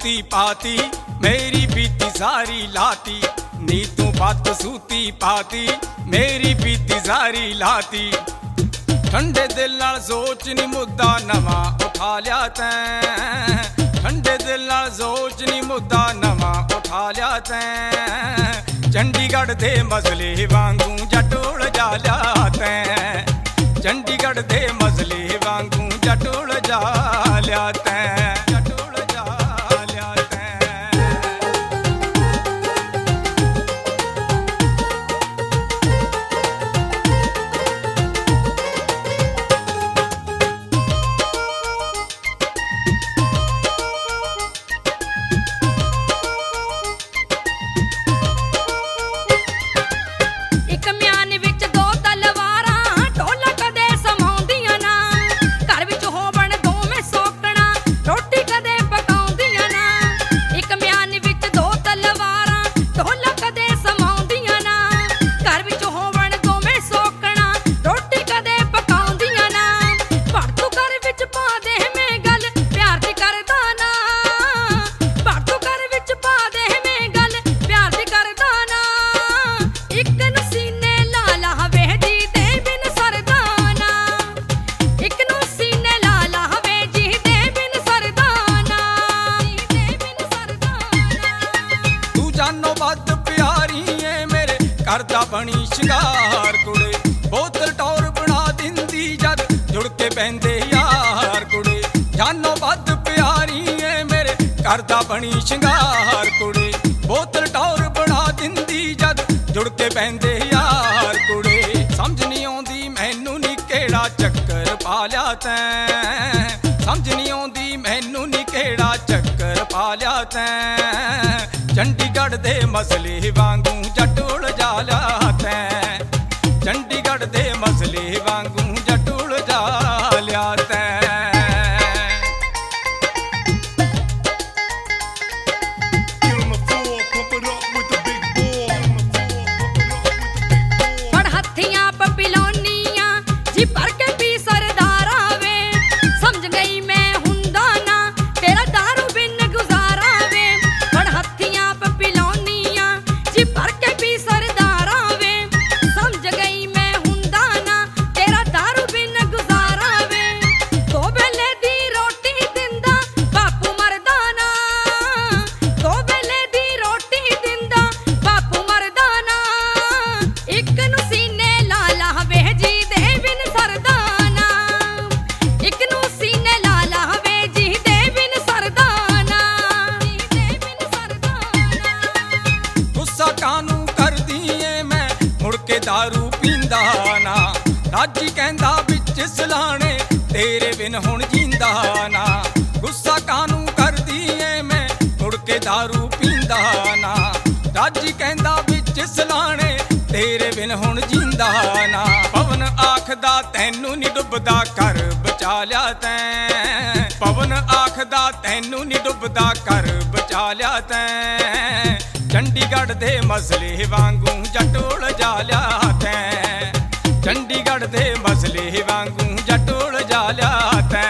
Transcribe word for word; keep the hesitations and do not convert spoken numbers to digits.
सूती पाती मेरी बीती सारी लाती, नी तू बद सूती पाती मेरी बीती सारी लाती। ठंडे दिल नाल सोच नी मुद्दा नवा उठा लिया तैं, ठंडे दिल नाल सोच नी मुद्दा नवा उठा लिया तैं। चंडीगढ़ दे मसले वांगू जट उलझा लिया तैं, चंडीगढ़ दे मसले वांगू जट उलझा लिया तैं, जट उलझा लिया तैं। करदा बनी शिंगार कुड़े, बोतल टौर बना दिंदी जद जुड़ के बहंदे यार कुड़े। जानो बद प्यारी है मेरे करदा बनी शिंगार कुड़े, बोतल टौर बना दिंदी जद जुड़ के बहंदे यार कुड़े। समझ नहीं आउंदी मैनू नी केड़ा चक्कर पा लिया तैं, समझ नहीं आउंदी मैनू नी केड़ा चक्कर पा लिया तैं। चंडीगढ़ दे मसले वांगू जट उलझा लिया तैं, चंडीगढ़ दे मसले वांगू जट उलझा लिया तैं। फड़ हथियां पपिलोनियां जी भर के पी सरदारा वे, समझ गई मैं हुंदा ना तेरा दारू बिन गुजारा वे। फड़ हथियां पपिलोनियां जी भर के पी सरदारा वे, समझ गई मैं हुंदा ना तेरा दारू बिन गुजारा वे। दो वेले दी रोटी दिंदा बापू मरदा ना, दो वेले दी रोटी दिंदा बापू मरदा ना। एक नू सीने ला ला वे जी दे बिन सरदाना, एक नू सीने ला ला वे जी दे बिन सरदाना, दे बिन सरदाना। गुस्सा कानू कर दिए मैं मुड़ के दारू पींदा ना, राजी कहंदा बिच सलाने तेरे बिन हुण जींदा ना। गुस्सा कानू कर दिए मैं मुड़ के दारू पींदा ना, राजी कहंदा बिच सलाने तेरे बिन हुण जींदा ना। पवन आखदा तैनू नी डुबदा कर बचा लिया तैं, पवन आखदा तैनू नी डुबदा कर बचा लिया तैं। चंडीगढ़ दे मसले वांगू जट उलझा लिया तैं, चंडीगढ़ दे मसले वांगू जट उलझा लिया तैं।